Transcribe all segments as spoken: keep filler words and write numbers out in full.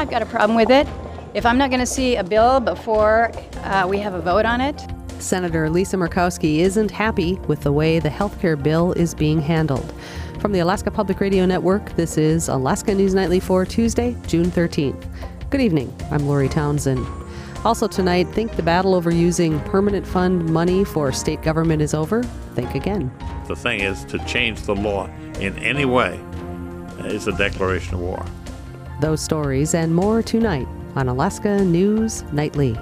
I've got a problem with it. If I'm not going to see a bill before uh, we have a vote on it. Senator Lisa Murkowski isn't happy with the way the healthcare bill is being handled. From the Alaska Public Radio Network, this is Alaska News Nightly for Tuesday, June thirteenth. Good evening. I'm Lori Townsend. Also tonight, think the battle over using permanent fund money for state government is over? Think again. The thing is, to change the law in any way is a declaration of war. Those stories and more tonight on Alaska News Nightly.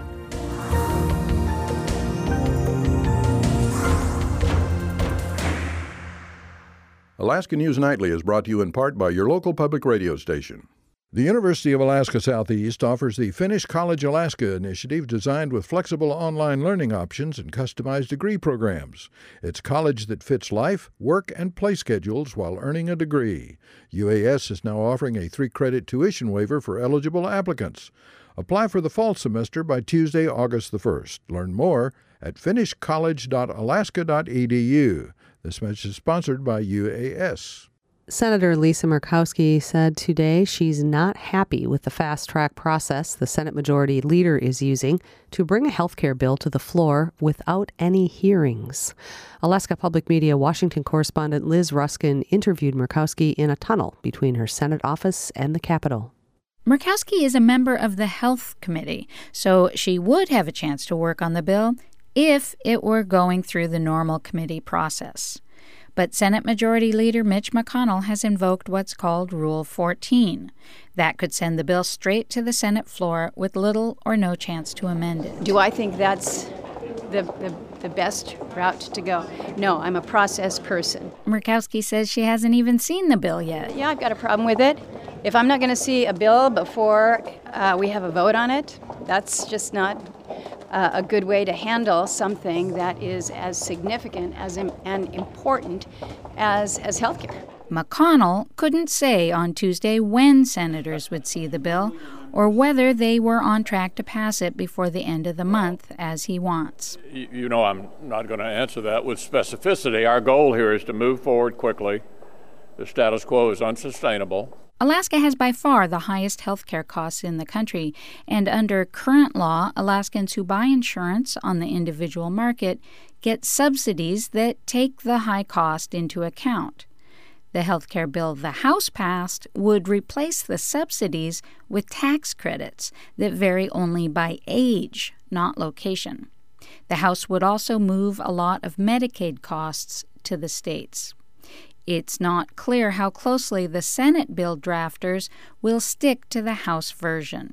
Alaska News Nightly is brought to you in part by your local public radio station. The University of Alaska Southeast offers the Finish College Alaska initiative designed with flexible online learning options and customized degree programs. It's college that fits life, work, and play schedules while earning a degree. U A S is now offering a three-credit tuition waiver for eligible applicants. Apply for the fall semester by Tuesday, August the first. Learn more at finish college dot alaska dot e d u. This message is sponsored by U A S. Senator Lisa Murkowski said today she's not happy with the fast-track process the Senate Majority Leader is using to bring a health care bill to the floor without any hearings. Alaska Public Media Washington correspondent Liz Ruskin interviewed Murkowski in a tunnel between her Senate office and the Capitol. Murkowski is a member of the Health Committee, so she would have a chance to work on the bill if it were going through the normal committee process. But Senate Majority Leader Mitch McConnell has invoked what's called Rule fourteen. That could send the bill straight to the Senate floor with little or no chance to amend it. Do I think that's the, the, the best route to go? No, I'm a process person. Murkowski says she hasn't even seen the bill yet. Yeah, I've got a problem with it. If I'm not going to see a bill before uh, we have a vote on it, that's just not Uh, a good way to handle something that is as significant as im- and important as, as healthcare. McConnell couldn't say on Tuesday when senators would see the bill or whether they were on track to pass it before the end of the month, as he wants. You know, I'm not going to answer that with specificity. Our goal here is to move forward quickly. The status quo is unsustainable. Alaska has by far the highest health care costs in the country, and under current law, Alaskans who buy insurance on the individual market get subsidies that take the high cost into account. The health care bill the House passed would replace the subsidies with tax credits that vary only by age, not location. The House would also move a lot of Medicaid costs to the states. It's not clear how closely the Senate bill drafters will stick to the House version.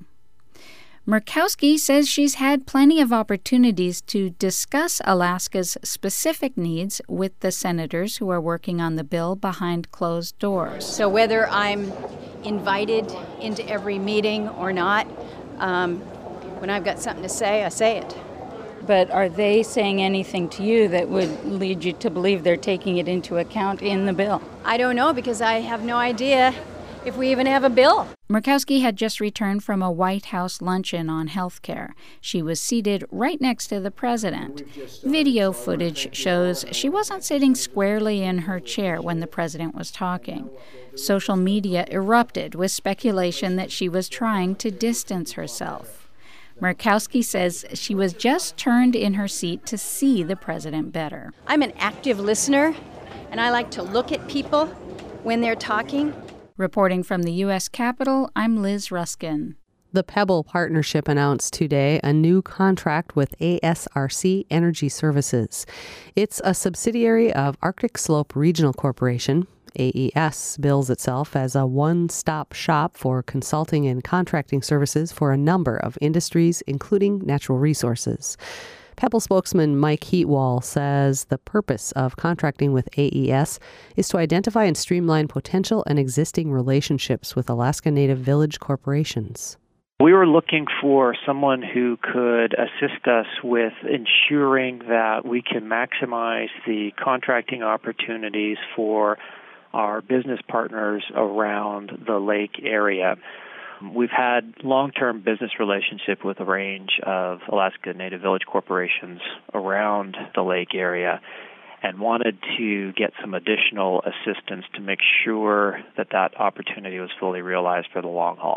Murkowski says she's had plenty of opportunities to discuss Alaska's specific needs with the senators who are working on the bill behind closed doors. So whether I'm invited into every meeting or not, um, when I've got something to say, I say it. But are they saying anything to you that would lead you to believe they're taking it into account in the bill? I don't know, because I have no idea if we even have a bill. Murkowski had just returned from a White House luncheon on health care. She was seated right next to the president. Video footage shows she wasn't sitting squarely in her chair when the president was talking. Social media erupted with speculation that she was trying to distance herself. Murkowski says she was just turned in her seat to see the president better. I'm an active listener, and I like to look at people when they're talking. Reporting from the U S Capitol, I'm Liz Ruskin. The Pebble Partnership announced today a new contract with A S R C Energy Services. It's a subsidiary of Arctic Slope Regional Corporation. A E S bills itself as a one-stop shop for consulting and contracting services for a number of industries, including natural resources. Pebble spokesman Mike Heatwall says the purpose of contracting with A E S is to identify and streamline potential and existing relationships with Alaska Native village corporations. We were looking for someone who could assist us with ensuring that we can maximize the contracting opportunities for our business partners around the lake area. We've had long-term business relationship with a range of Alaska Native Village corporations around the lake area and wanted to get some additional assistance to make sure that that opportunity was fully realized for the long haul.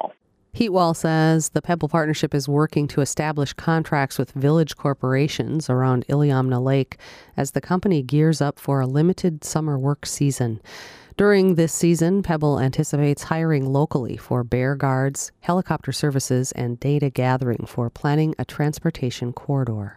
Heatwall says the Pebble Partnership is working to establish contracts with village corporations around Iliamna Lake as the company gears up for a limited summer work season. During this season, Pebble anticipates hiring locally for bear guards, helicopter services, and data gathering for planning a transportation corridor.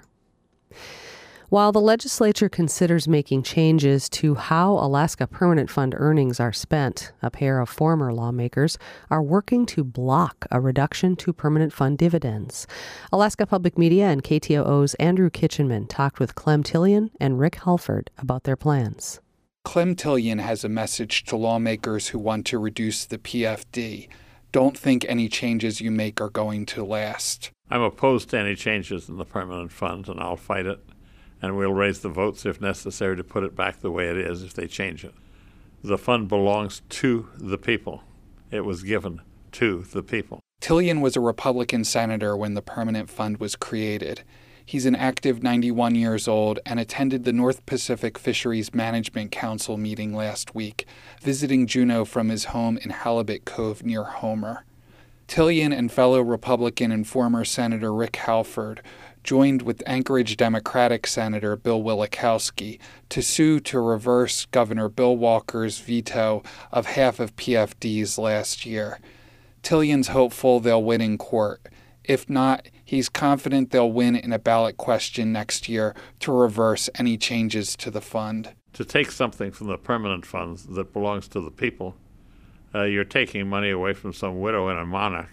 While the legislature considers making changes to how Alaska Permanent Fund earnings are spent, a pair of former lawmakers are working to block a reduction to Permanent Fund dividends. Alaska Public Media and K T O O's Andrew Kitchenman talked with Clem Tillion and Rick Halford about their plans. Clem Tillion has a message to lawmakers who want to reduce the P F D. Don't think any changes you make are going to last. I'm opposed to any changes in the Permanent Fund, and I'll fight it. And we'll raise the votes if necessary to put it back the way it is if they change it. The fund belongs to the people. It was given to the people. Tillion was a Republican senator when the Permanent Fund was created. He's an active ninety-one years old and attended the North Pacific Fisheries Management Council meeting last week, visiting Juneau from his home in Halibut Cove near Homer. Tillion and fellow Republican and former Senator Rick Halford joined with Anchorage Democratic Senator Bill Wielechowski to sue to reverse Governor Bill Walker's veto of half of P F Ds last year. Tillion's hopeful they'll win in court. If not, he's confident they'll win in a ballot question next year to reverse any changes to the fund. To take something from the permanent funds that belongs to the people, uh, you're taking money away from some widow in a monarch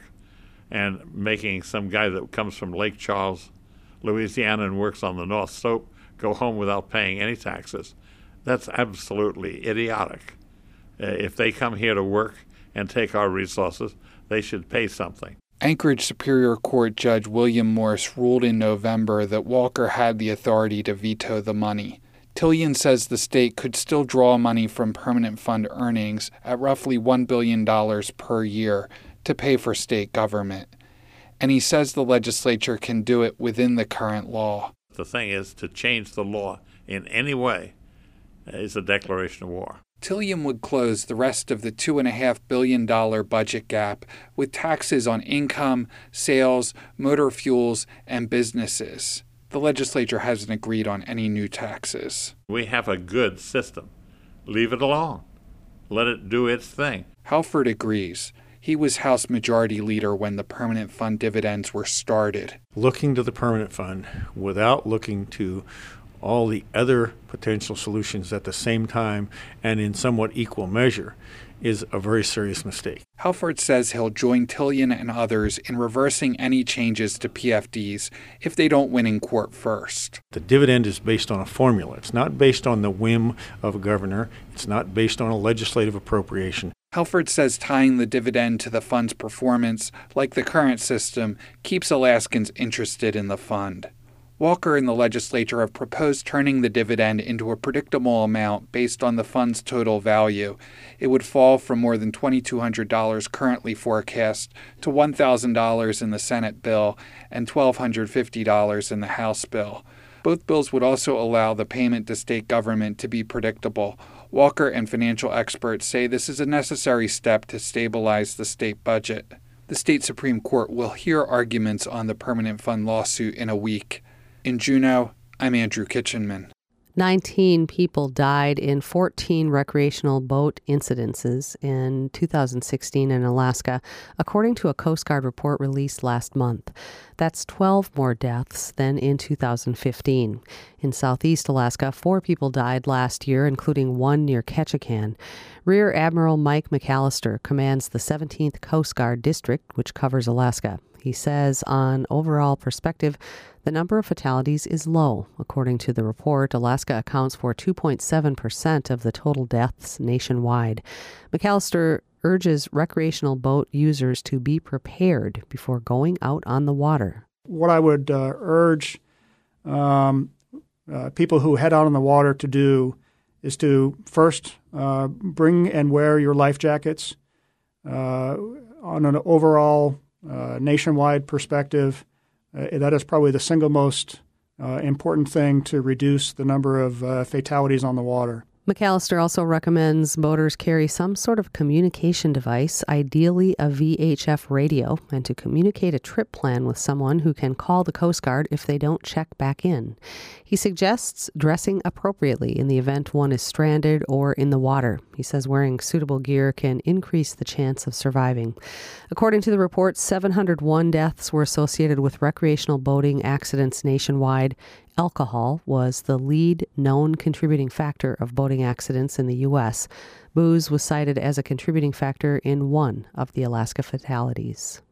and making some guy that comes from Lake Charles, Louisiana, and works on the North Slope go home without paying any taxes. That's absolutely idiotic. Uh, if they come here to work and take our resources, they should pay something. Anchorage Superior Court Judge William Morse ruled in November that Walker had the authority to veto the money. Tillion says the state could still draw money from permanent fund earnings at roughly one billion dollars per year to pay for state government. And he says the legislature can do it within the current law. The thing is, to change the law in any way is a declaration of war. Tillion would close the rest of the two point five billion dollars budget gap with taxes on income, sales, motor fuels, and businesses. The legislature hasn't agreed on any new taxes. We have a good system. Leave it alone. Let it do its thing. Halford agrees. He was House Majority Leader when the permanent fund dividends were started. Looking to the permanent fund without looking to all the other potential solutions at the same time and in somewhat equal measure is a very serious mistake. Halford says he'll join Tillion and others in reversing any changes to P F Ds if they don't win in court first. The dividend is based on a formula. It's not based on the whim of a governor. It's not based on a legislative appropriation. Halford says tying the dividend to the fund's performance, like the current system, keeps Alaskans interested in the fund. Walker and the legislature have proposed turning the dividend into a predictable amount based on the fund's total value. It would fall from more than two thousand two hundred dollars currently forecast to one thousand dollars in the Senate bill and one thousand two hundred fifty dollars in the House bill. Both bills would also allow the payment to state government to be predictable. Walker and financial experts say this is a necessary step to stabilize the state budget. The state Supreme Court will hear arguments on the permanent fund lawsuit in a week. In Juneau, I'm Andrew Kitchenman. nineteen people died in fourteen recreational boat incidences in two thousand sixteen in Alaska, according to a Coast Guard report released last month. That's twelve more deaths than in two thousand fifteen. In southeast Alaska, four people died last year, including one near Ketchikan. Rear Admiral Mike McAllister commands the seventeenth Coast Guard District, which covers Alaska. He says, on overall perspective, the number of fatalities is low. According to the report, Alaska accounts for two point seven percent of the total deaths nationwide. McAllister urges recreational boat users to be prepared before going out on the water. What I would uh, urge um, uh, people who head out on the water to do is to first uh, bring and wear your life jackets. Uh, on an overall uh, nationwide perspective, uh, that is probably the single most uh, important thing to reduce the number of uh, fatalities on the water. McAllister also recommends boaters carry some sort of communication device, ideally a V H F radio, and to communicate a trip plan with someone who can call the Coast Guard if they don't check back in. He suggests dressing appropriately in the event one is stranded or in the water. He says wearing suitable gear can increase the chance of surviving. According to the report, seven hundred one deaths were associated with recreational boating accidents nationwide. Alcohol was the lead known contributing factor of boating accidents in the U S. Booze was cited as a contributing factor in one of the Alaska fatalities.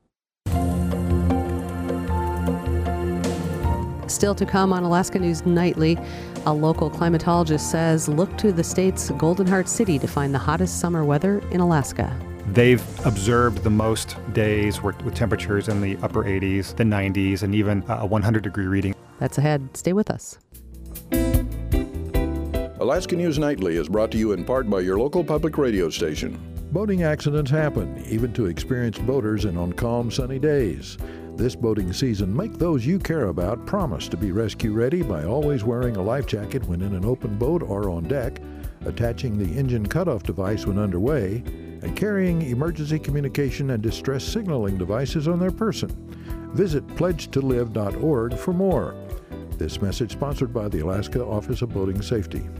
Still to come on Alaska News Nightly, a local climatologist says look to the state's Golden Heart City to find the hottest summer weather in Alaska. They've observed the most days with temperatures in the upper eighties, the nineties, and even a one hundred degree reading. That's ahead. Stay with us. Alaska News Nightly is brought to you in part by your local public radio station. Boating accidents happen, even to experienced boaters and on calm, sunny days. This boating season, make those you care about promise to be rescue ready by always wearing a life jacket when in an open boat or on deck, attaching the engine cutoff device when underway, and carrying emergency communication and distress signaling devices on their person. Visit pledge to live dot org for more. This message sponsored by the Alaska Office of Boating Safety.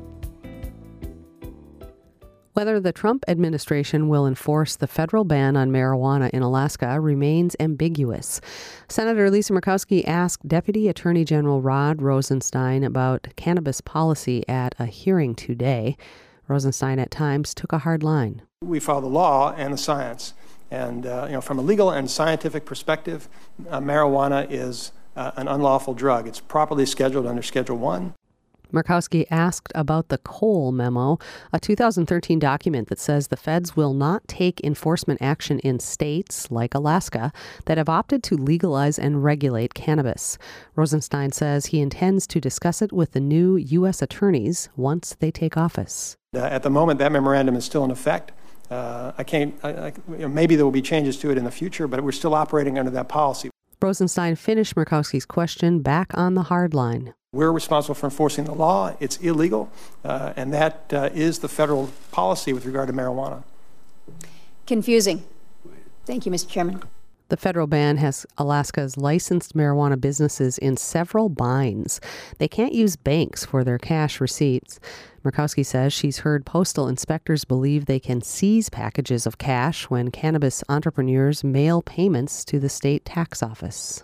Whether the Trump administration will enforce the federal ban on marijuana in Alaska remains ambiguous. Senator Lisa Murkowski asked Deputy Attorney General Rod Rosenstein about cannabis policy at a hearing today. Rosenstein at times took a hard line. We follow the law and the science. And uh, you know, from a legal and scientific perspective, uh, marijuana is uh, an unlawful drug. It's properly scheduled under Schedule one. Murkowski asked about the Cole Memo, a two thousand thirteen document that says the feds will not take enforcement action in states, like Alaska, that have opted to legalize and regulate cannabis. Rosenstein says he intends to discuss it with the new U S attorneys once they take office. Uh, at the moment, that memorandum is still in effect. Uh, I can't, I, I, you know, maybe there will be changes to it in the future, but we're still operating under that policy. Rosenstein finished Murkowski's question back on the hard line. We're responsible for enforcing the law. It's illegal, uh, and that uh, is the federal policy with regard to marijuana. Confusing. Thank you, Mister Chairman. The federal ban has Alaska's licensed marijuana businesses in several binds. They can't use banks for their cash receipts. Murkowski says she's heard postal inspectors believe they can seize packages of cash when cannabis entrepreneurs mail payments to the state tax office.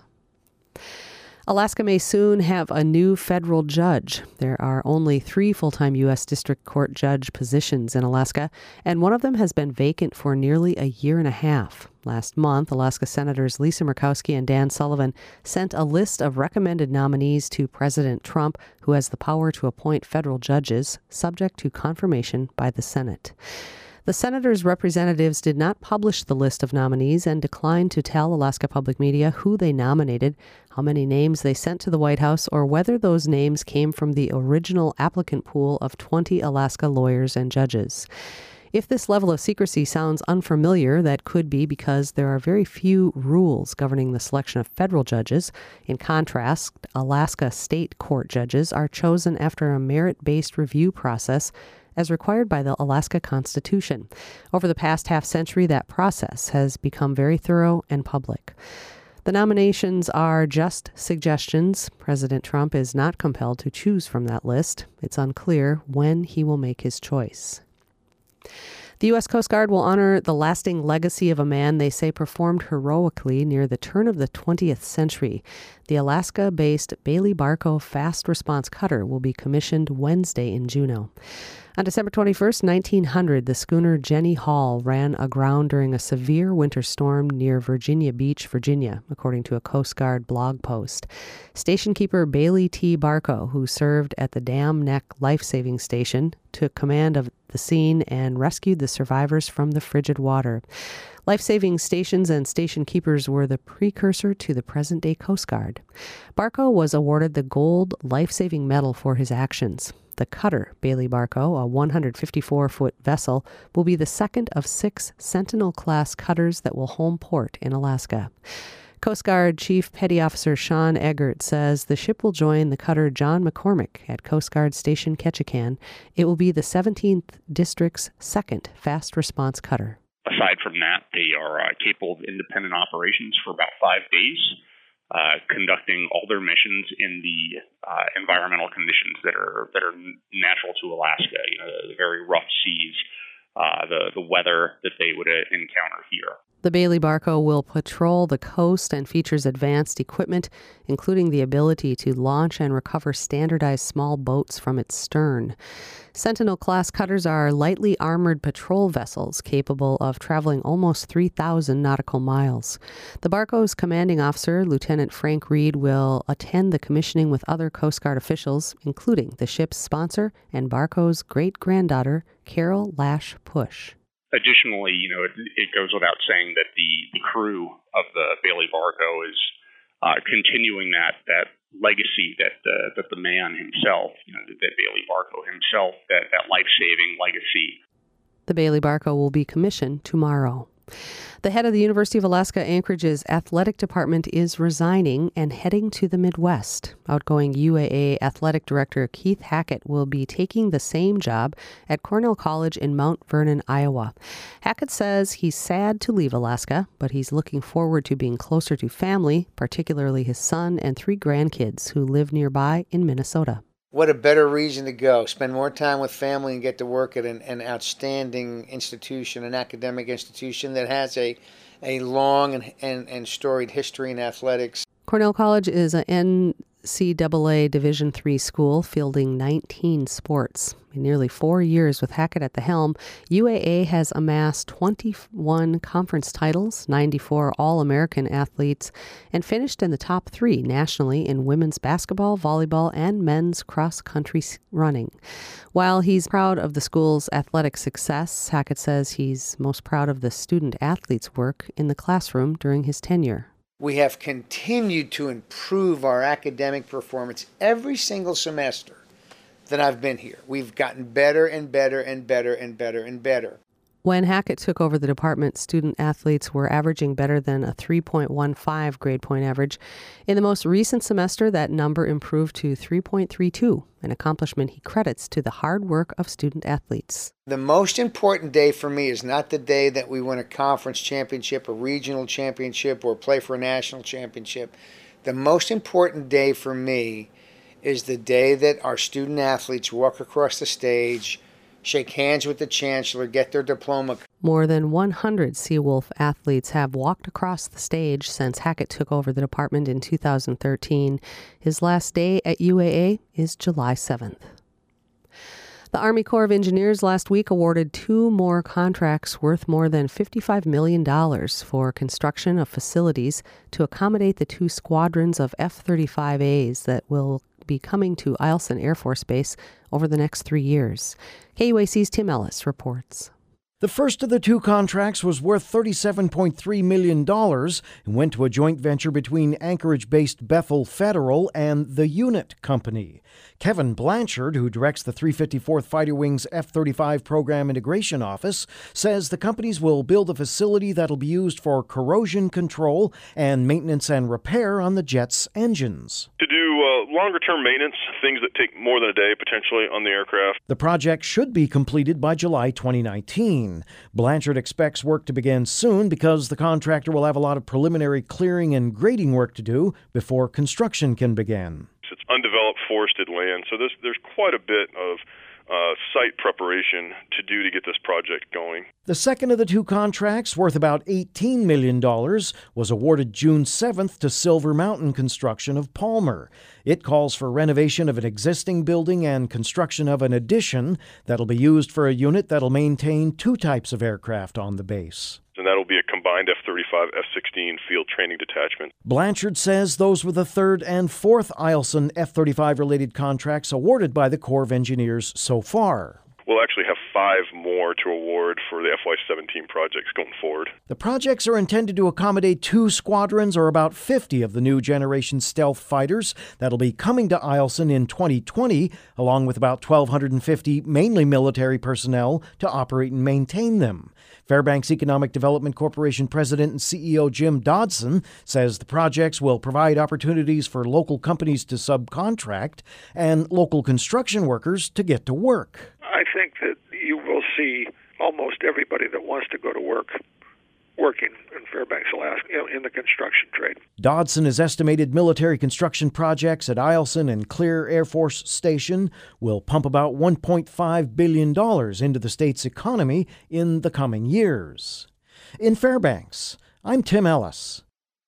Alaska may soon have a new federal judge. There are only three full-time U S District Court judge positions in Alaska, and one of them has been vacant for nearly a year and a half. Last month, Alaska Senators Lisa Murkowski and Dan Sullivan sent a list of recommended nominees to President Trump, who has the power to appoint federal judges, subject to confirmation by the Senate. The senators' representatives did not publish the list of nominees and declined to tell Alaska Public Media who they nominated, how many names they sent to the White House, or whether those names came from the original applicant pool of twenty Alaska lawyers and judges. If this level of secrecy sounds unfamiliar, that could be because there are very few rules governing the selection of federal judges. In contrast, Alaska state court judges are chosen after a merit-based review process as required by the Alaska Constitution. Over the past half century, that process has become very thorough and public. The nominations are just suggestions. President Trump is not compelled to choose from that list. It's unclear when he will make his choice. The U S Coast Guard will honor the lasting legacy of a man they say performed heroically near the turn of the twentieth century. The Alaska-based Bailey Barco Fast Response Cutter will be commissioned Wednesday in Juneau. On December twenty-first, nineteen hundred, the schooner Jenny Hall ran aground during a severe winter storm near Virginia Beach, Virginia, according to a Coast Guard blog post. Station keeper Bailey T. Barco, who served at the Dam Neck Life-Saving Station, took command of the scene and rescued the survivors from the frigid water. Life-saving stations and station keepers were the precursor to the present-day Coast Guard. Barco was awarded the Gold Life-Saving Medal for his actions. The cutter, Bailey Barco, a one hundred fifty-four foot vessel, will be the second of six Sentinel-class cutters that will home port in Alaska. Coast Guard Chief Petty Officer Sean Eggert says the ship will join the cutter John McCormick at Coast Guard Station Ketchikan. It will be the seventeenth District's second fast response cutter. Aside from that, they are uh, capable of independent operations for about five days, uh, conducting all their missions in the uh, environmental conditions that are that are natural to Alaska. You know, the, the very rough seas, uh, the the weather that they would uh, encounter here. The Bailey Barco will patrol the coast and features advanced equipment, including the ability to launch and recover standardized small boats from its stern. Sentinel-class cutters are lightly armored patrol vessels capable of traveling almost three thousand nautical miles. The Barco's commanding officer, Lieutenant Frank Reed, will attend the commissioning with other Coast Guard officials, including the ship's sponsor and Barco's great-granddaughter, Carol Lash Push. Additionally, you know, it, it goes without saying that the, the crew of the Bailey Barco is uh, continuing that that legacy that uh, that the man himself, you know, that, that Bailey Barco himself, that, that life-saving legacy. The Bailey Barco will be commissioned tomorrow. The head of the University of Alaska Anchorage's athletic department is resigning and heading to the Midwest. Outgoing U A A athletic director Keith Hackett will be taking the same job at Cornell College in Mount Vernon, Iowa. Hackett says he's sad to leave Alaska, but he's looking forward to being closer to family, particularly his son and three grandkids who live nearby in Minnesota. What a better reason to go. Spend more time with family and get to work at an, an outstanding institution, an academic institution that has a, a long and, and, and storied history in athletics. Cornell College is an N C double A Division three school fielding nineteen sports. In nearly four years with Hackett at the helm, U A A has amassed twenty-one conference titles, ninety-four All-American athletes, and finished in the top three nationally in women's basketball, volleyball, and men's cross-country running. While he's proud of the school's athletic success, Hackett says he's most proud of the student-athletes' work in the classroom during his tenure. We have continued to improve our academic performance every single semester that I've been here. We've gotten better and better and better and better and better. When Hackett took over the department, student-athletes were averaging better than a three point one five grade point average. In the most recent semester, that number improved to three point three two, an accomplishment he credits to the hard work of student-athletes. The most important day for me is not the day that we win a conference championship, a regional championship, or play for a national championship. The most important day for me is the day that our student-athletes walk across the stage, shake hands with the chancellor, get their diploma. More than one hundred Seawolf athletes have walked across the stage since Hackett took over the department in two thousand thirteen. His last day at U A A is July seventh. The Army Corps of Engineers last week awarded two more contracts worth more than fifty-five million dollars for construction of facilities to accommodate the two squadrons of F thirty-five A's that will be coming to Eielson Air Force Base over the next three years. K U A C's Tim Ellis reports. The first of the two contracts was worth thirty-seven point three million dollars and went to a joint venture between Anchorage-based Bethel Federal and the Unit Company. Kevin Blanchard, who directs the three fifty-fourth Fighter Wing's F thirty-five Program Integration Office, says the companies will build a facility that'll be used for corrosion control and maintenance and repair on the jet's engines. To do uh, longer-term maintenance, things that take more than a day potentially on the aircraft. The project should be completed by July twenty nineteen. Blanchard expects work to begin soon because the contractor will have a lot of preliminary clearing and grading work to do before construction can begin. It's undeveloped forested land, so there's, there's quite a bit of uh, site preparation to do to get this project going. The second of the two contracts, worth about eighteen million dollars, was awarded June seventh to Silver Mountain Construction of Palmer. It calls for renovation of an existing building and construction of an addition that'll be used for a unit that'll maintain two types of aircraft on the base. And that'll be a combined F thirty-five, F sixteen field training detachment. Blanchard says those were the third and fourth Eielson F thirty-five related contracts awarded by the Corps of Engineers so far. We'll actually have five more to award for the F Y seventeen projects going forward. The projects are intended to accommodate two squadrons or about fifty of the new generation stealth fighters that'll be coming to Eielson in twenty twenty, along with about one thousand two hundred fifty mainly military personnel to operate and maintain them. Fairbanks Economic Development Corporation President and C E O Jim Dodson says the projects will provide opportunities for local companies to subcontract and local construction workers to get to work. I think that you will see almost everybody that wants to go to work working in Fairbanks, Alaska, you know, in the construction trade. Dodson has estimated military construction projects at Eielson and Clear Air Force Station will pump about one point five billion dollars into the state's economy in the coming years. In Fairbanks, I'm Tim Ellis.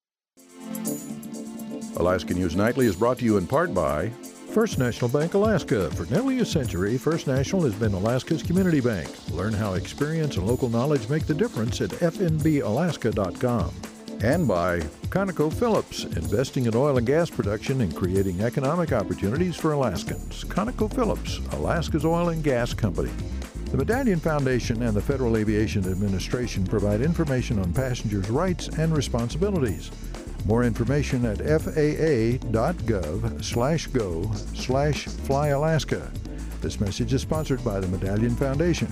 Alaska News Nightly is brought to you in part by First National Bank Alaska. For nearly a century, First National has been Alaska's community bank. Learn how experience and local knowledge make the difference at f n b alaska dot com. And by ConocoPhillips, investing in oil and gas production and creating economic opportunities for Alaskans. ConocoPhillips, Alaska's oil and gas company. The Medallion Foundation and the Federal Aviation Administration provide information on passengers' rights and responsibilities. More information at f a a dot gov slash go slash fly Alaska. This message is sponsored by the Medallion Foundation.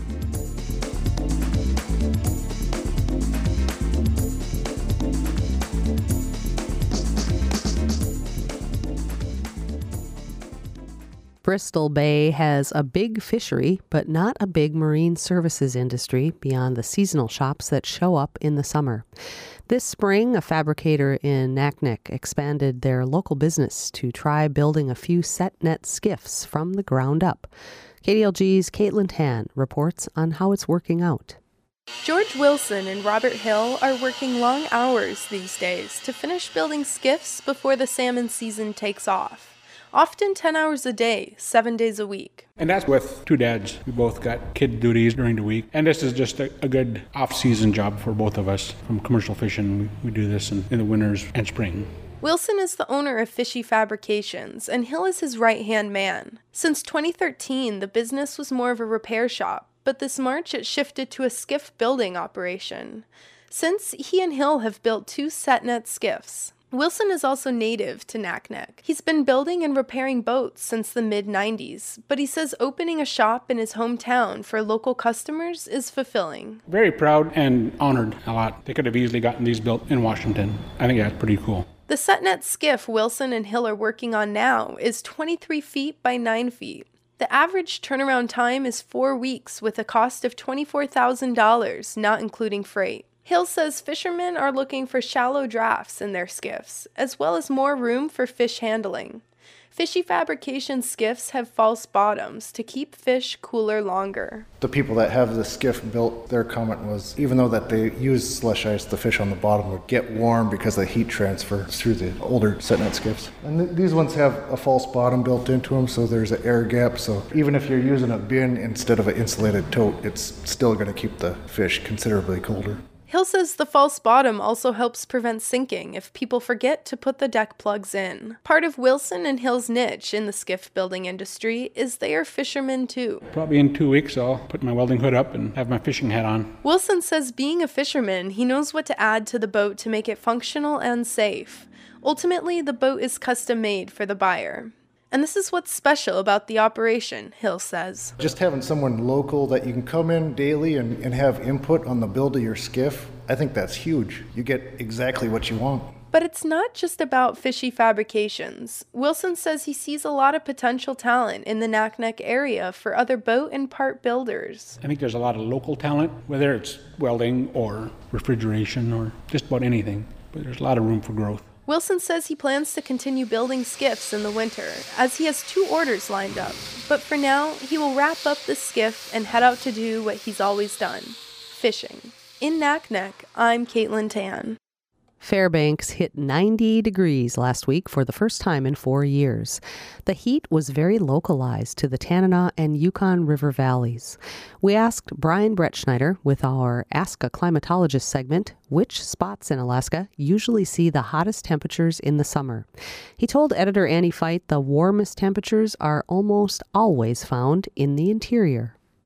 Bristol Bay has a big fishery, but not a big marine services industry beyond the seasonal shops that show up in the summer. This spring, a fabricator in Naknek expanded their local business to try building a few set net skiffs from the ground up. K D L G's Caitlin Tan reports on how it's working out. George Wilson and Robert Hill are working long hours these days to finish building skiffs before the salmon season takes off. Often ten hours a day, seven days a week. And that's with two dads. We both got kid duties during the week. And this is just a, a good off-season job for both of us. From commercial fishing, we, we do this in, in the winters and spring. Wilson is the owner of Fishy Fabrications, and Hill is his right-hand man. Since twenty thirteen, the business was more of a repair shop, but this March it shifted to a skiff building operation. Since he and Hill have built two set-net skiffs. Wilson is also native to Naknek. He's been building and repairing boats since the mid nineties, but he says opening a shop in his hometown for local customers is fulfilling. Very proud and honored a lot. They could have easily gotten these built in Washington. I think that's pretty cool. The set-net skiff Wilson and Hill are working on now is twenty-three feet by nine feet. The average turnaround time is four weeks with a cost of twenty-four thousand dollars, not including freight. Hill says fishermen are looking for shallow drafts in their skiffs, as well as more room for fish handling. Fishy Fabrication skiffs have false bottoms to keep fish cooler longer. The people that have the skiff built, their comment was, even though that they use slush ice, the fish on the bottom would get warm because of the heat transfer through the older set-net skiffs. And th- these ones have a false bottom built into them, so there's an air gap. So even if you're using a bin instead of an insulated tote, it's still going to keep the fish considerably colder. Hill says the false bottom also helps prevent sinking if people forget to put the deck plugs in. Part of Wilson and Hill's niche in the skiff building industry is they are fishermen too. Probably in two weeks I'll put my welding hood up and have my fishing hat on. Wilson says being a fisherman, he knows what to add to the boat to make it functional and safe. Ultimately, the boat is custom made for the buyer. And this is what's special about the operation, Hill says. Just having someone local that you can come in daily and, and have input on the build of your skiff, I think that's huge. You get exactly what you want. But it's not just about Fishy Fabrications. Wilson says he sees a lot of potential talent in the Naknek area for other boat and part builders. I think there's a lot of local talent, whether it's welding or refrigeration or just about anything. But there's a lot of room for growth. Wilson says he plans to continue building skiffs in the winter, as he has two orders lined up. But for now, he will wrap up the skiff and head out to do what he's always done, fishing. In Naknek, I'm Caitlin Tan. Fairbanks hit ninety degrees last week for the first time in four years. The heat was very localized to the Tanana and Yukon River valleys. We asked Brian Bretschneider with our Ask a Climatologist segment which spots in Alaska usually see the hottest temperatures in the summer. He told editor Annie Fight the warmest temperatures are almost always found in the interior.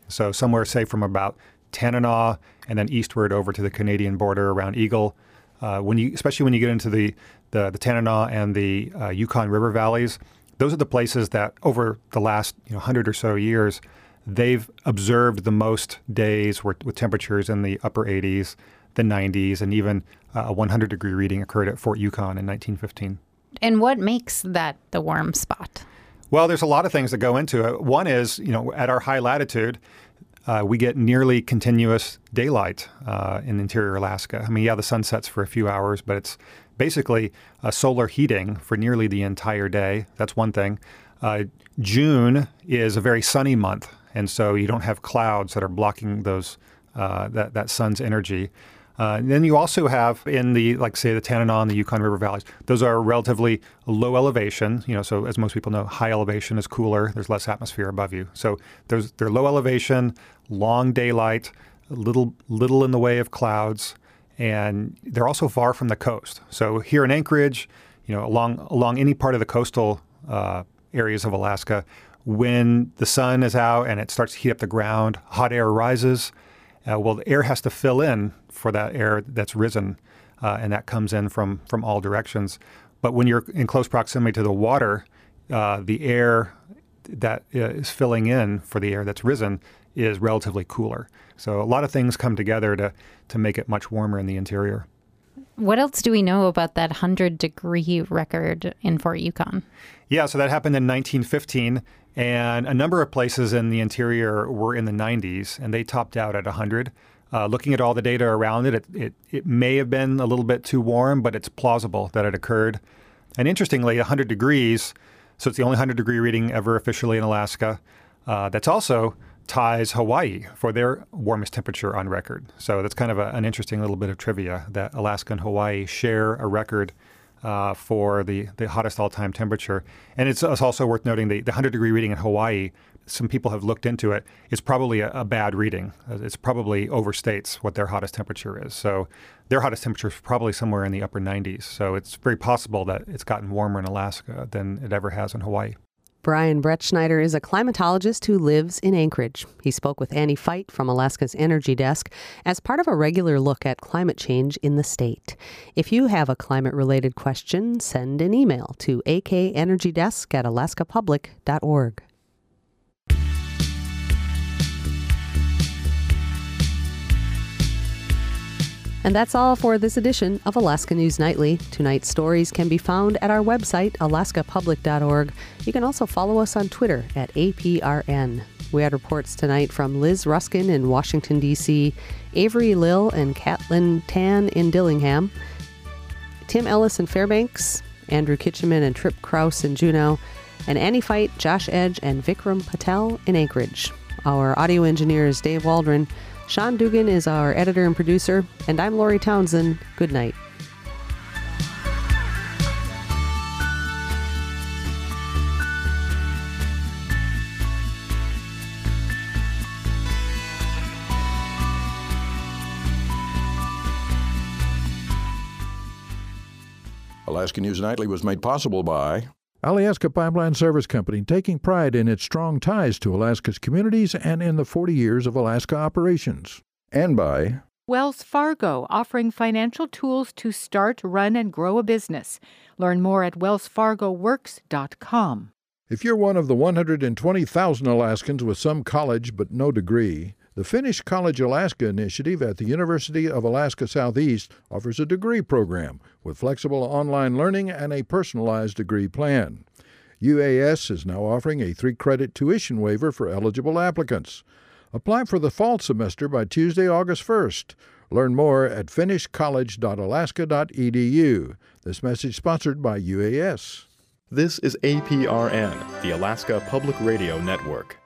So somewhere, say, from about Tanana and then eastward over to the Canadian border around Eagle. Uh, when you, especially when you get into the, the, the Tanana and the uh, Yukon River valleys, those are the places that over the last you know, one hundred or so years, they've observed the most days with, with temperatures in the upper eighties, the nineties, and even uh, a one hundred degree reading occurred at Fort Yukon in nineteen fifteen. And what makes that the warm spot? Well, there's a lot of things that go into it. One is, you know, at our high latitude, uh, we get nearly continuous daylight uh, in interior Alaska. I mean, yeah, the sun sets for a few hours, but it's basically uh, solar heating for nearly the entire day. That's one thing. Uh, June is a very sunny month, and so you don't have clouds that are blocking those uh, that, that sun's energy. Uh, and then you also have in the, like say, the Tanana and the Yukon River valleys, those are relatively low elevation. You know, so as most people know, high elevation is cooler. There's less atmosphere above you. So there's, they're low elevation, long daylight, little little in the way of clouds, and they're also far from the coast. So here in Anchorage, you know, along along any part of the coastal uh, areas of Alaska, when the sun is out and it starts to heat up the ground, hot air rises. Uh, well, the air has to fill in for that air that's risen, uh, and that comes in from from all directions. But when you're in close proximity to the water, uh, the air that is filling in for the air that's risen is relatively cooler. So a lot of things come together to to make it much warmer in the interior. What else do we know about that one hundred degree record in Fort Yukon? Yeah, so that happened in nineteen fifteen, and a number of places in the interior were in the nineties, and they topped out at one hundred. Uh, looking at all the data around it, it, it, it may have been a little bit too warm, but it's plausible that it occurred. And interestingly, one hundred degrees, so it's the only one hundred degree reading ever officially in Alaska. Uh, that's also ties Hawaii for their warmest temperature on record. So that's kind of a, an interesting little bit of trivia that Alaska and Hawaii share a record uh, for the, the hottest all-time temperature. And it's, it's also worth noting the, the one hundred degree reading in Hawaii, some people have looked into it, it's probably a, a bad reading. It's probably overstates what their hottest temperature is. So their hottest temperature is probably somewhere in the upper nineties. So it's very possible that it's gotten warmer in Alaska than it ever has in Hawaii. Brian Brettschneider is a climatologist who lives in Anchorage. He spoke with Annie Feit from Alaska's Energy Desk as part of a regular look at climate change in the state. If you have a climate-related question, send an email to a k energy desk at alaska public dot org. And that's all for this edition of Alaska News Nightly. Tonight's stories can be found at our website, alaska public dot org. You can also follow us on Twitter at A P R N. We had reports tonight from Liz Ruskin in Washington, D C, Avery Lill and Catlin Tan in Dillingham, Tim Ellis in Fairbanks, Andrew Kitcheman and Trip Krause in Juneau, and Annie Feit, Josh Edge, and Vikram Patel in Anchorage. Our audio engineer is Dave Waldron. Sean Dugan is our editor and producer, and I'm Lori Townsend. Good night. Alaska News Nightly was made possible by Alyeska Pipeline Service Company, taking pride in its strong ties to Alaska's communities and in the forty years of Alaska operations. And by Wells Fargo, offering financial tools to start, run, and grow a business. Learn more at wells fargo works dot com. If you're one of the one hundred twenty thousand Alaskans with some college but no degree, the Finish College Alaska initiative at the University of Alaska Southeast offers a degree program with flexible online learning and a personalized degree plan. U A S is now offering a three-credit tuition waiver for eligible applicants. Apply for the fall semester by Tuesday, August first. Learn more at finish college dot alaska dot e d u. This message sponsored by U A S. This is A P R N, the Alaska Public Radio Network.